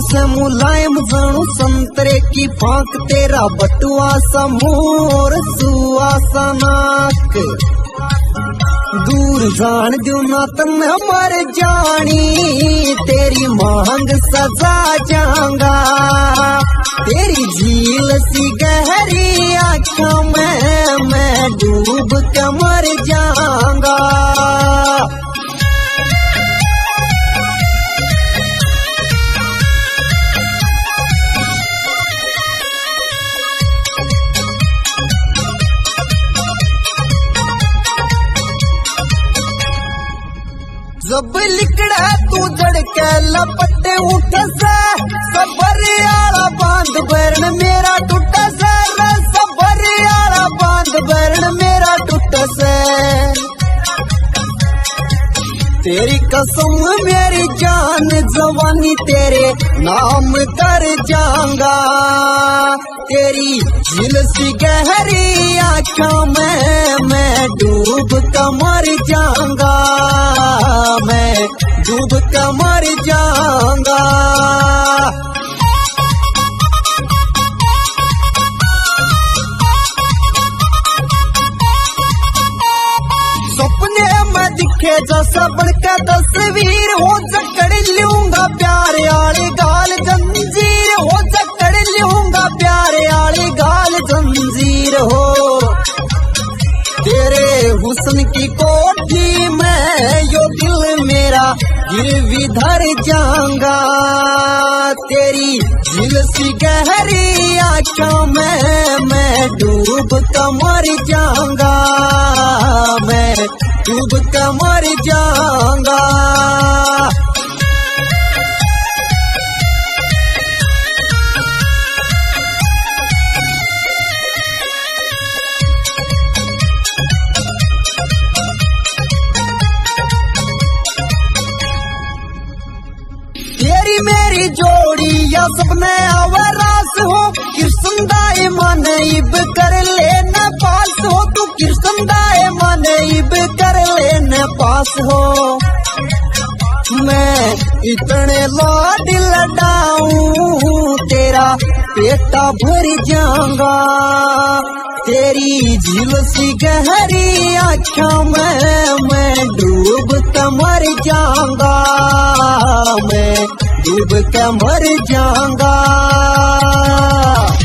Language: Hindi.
से मुलायम जानू संतरे की फांक, तेरा बटुआ सा मोर सुआ सा नाक। दूर जान दू ना तम मर जानी, तेरी मांग सजा जाऊंगा। तेरी झील सी गहरी आँखों में मैं डूब के मर जाऊंगा। जब लिकड़ा तू जड़ के लपटे उठ से, सबरी आला बांध बैरन मेरा टूट से, सबरी आला बांध बैरन मेरा टूट से। तेरी कसम मेरी जान जवानी तेरे नाम कर जाऊंगा। तेरी झील सी गहरी आँखों में मैं डूब कर मर जाऊंगा, मैं डूब कर मर जाऊंगा। सपने में दिखे जैसा बनकर तस्वीर, हो जकड़ लूंगा प्यारे आले गाल जंजीर, हो जकड़ लूंगा प्यारे आले गाल जंजीर हो। तेरे हुस्न की कोठी में यो दिल मेरा गिरवी धर जाऊंगा। तेरी झील सी गहरी आँखों में मैं डूब कर मर जाऊंगा, मैं डूब कर मर जाऊंगा। तेरी मेरी जोड़ी या सपने आवारास हो, कृष्ण दाए मन इब कर लेना पास हो। तू कृष्ण दाए मन इब कर लेना पास हो। मैं इतने लाड लडाऊं तेरा पेटा भर जाऊंगा। तेरी झील सी गहरी आँखों में मैं डूब कर मर जाऊंगा, मैं डूब कर मर जाऊंगा।